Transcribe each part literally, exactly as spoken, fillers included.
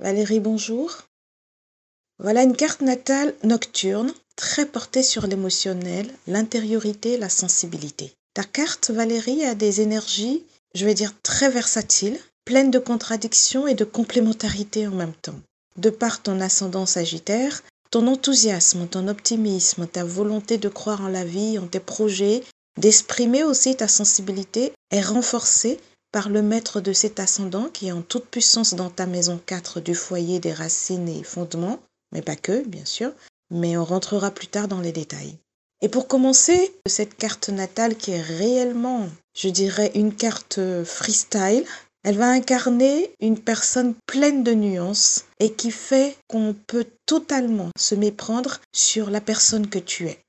Valérie, bonjour. Voilà une carte natale nocturne, très portée sur l'émotionnel, l'intériorité, la sensibilité. Ta carte, Valérie, a des énergies, je vais dire, très versatiles, pleines de contradictions et de complémentarité en même temps. De par ton ascendant Sagittaire, ton enthousiasme, ton optimisme, ta volonté de croire en la vie, en tes projets, d'exprimer aussi ta sensibilité est renforcée par le maître de cet ascendant qui est en toute puissance dans ta maison quatre du foyer des racines et fondements, mais pas que, bien sûr, mais on rentrera plus tard dans les détails. Et pour commencer, cette carte natale qui est réellement, je dirais, une carte freestyle, elle va incarner une personne pleine de nuances et qui fait qu'on peut totalement se méprendre sur la personne que tu es.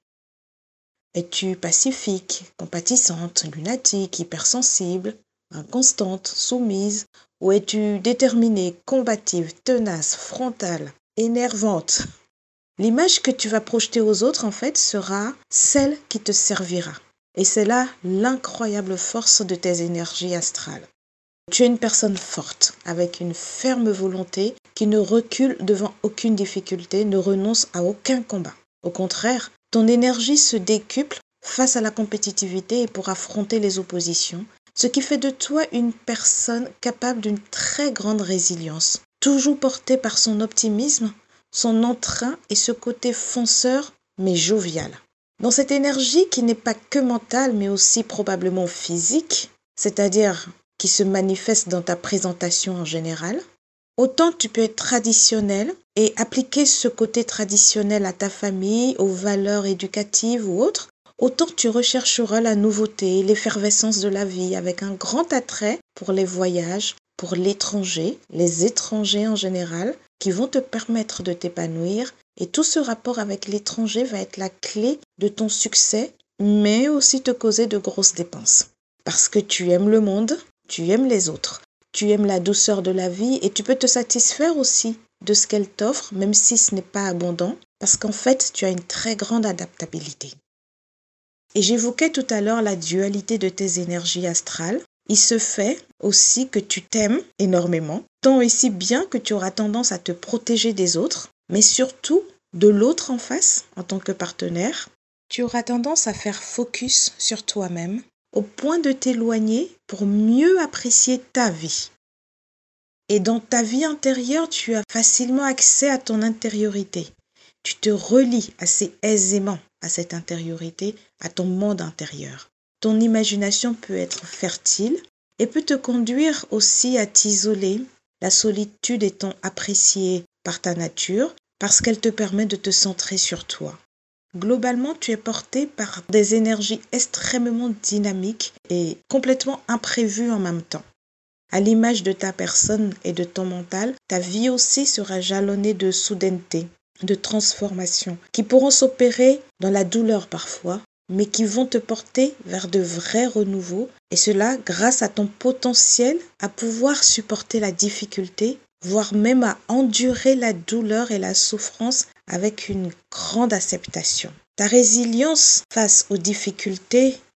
Es-tu pacifique, compatissante, lunatique, hypersensible, inconstante, soumise, ou es-tu déterminée, combative, tenace, frontale, énervante? L'image que tu vas projeter aux autres, en fait, sera celle qui te servira. Et c'est là l'incroyable force de tes énergies astrales. Tu es une personne forte, avec une ferme volonté qui ne recule devant aucune difficulté, ne renonce à aucun combat. Au contraire, ton énergie se décuple face à la compétitivité et pour affronter les oppositions, ce qui fait de toi une personne capable d'une très grande résilience, toujours portée par son optimisme, son entrain et ce côté fonceur mais jovial. Dans cette énergie qui n'est pas que mentale mais aussi probablement physique, c'est-à-dire qui se manifeste dans ta présentation en général, autant tu peux être traditionnel et appliquer ce côté traditionnel à ta famille, aux valeurs éducatives ou autres, autant tu rechercheras la nouveauté, l'effervescence de la vie avec un grand attrait pour les voyages, pour l'étranger, les étrangers en général, qui vont te permettre de t'épanouir. Et tout ce rapport avec l'étranger va être la clé de ton succès, mais aussi te causer de grosses dépenses. Parce que tu aimes le monde, tu aimes les autres. Tu aimes la douceur de la vie et tu peux te satisfaire aussi de ce qu'elle t'offre, même si ce n'est pas abondant, parce qu'en fait, tu as une très grande adaptabilité. Et j'évoquais tout à l'heure la dualité de tes énergies astrales. Il se fait aussi que tu t'aimes énormément, tant et si bien que tu auras tendance à te protéger des autres, mais surtout de l'autre en face, en tant que partenaire. Tu auras tendance à faire focus sur toi-même, au point de t'éloigner pour mieux apprécier ta vie. Et dans ta vie intérieure, tu as facilement accès à ton intériorité. Tu te relis assez aisément à cette intériorité, à ton monde intérieur. Ton imagination peut être fertile et peut te conduire aussi à t'isoler, la solitude étant appréciée par ta nature parce qu'elle te permet de te centrer sur toi. Globalement, tu es porté par des énergies extrêmement dynamiques et complètement imprévues en même temps. À l'image de ta personne et de ton mental, ta vie aussi sera jalonnée de soudaineté, de transformation, qui pourront s'opérer dans la douleur parfois, mais qui vont te porter vers de vrais renouveaux, et cela grâce à ton potentiel à pouvoir supporter la difficulté, voire même à endurer la douleur et la souffrance avec une grande acceptation. Ta résilience face aux difficultés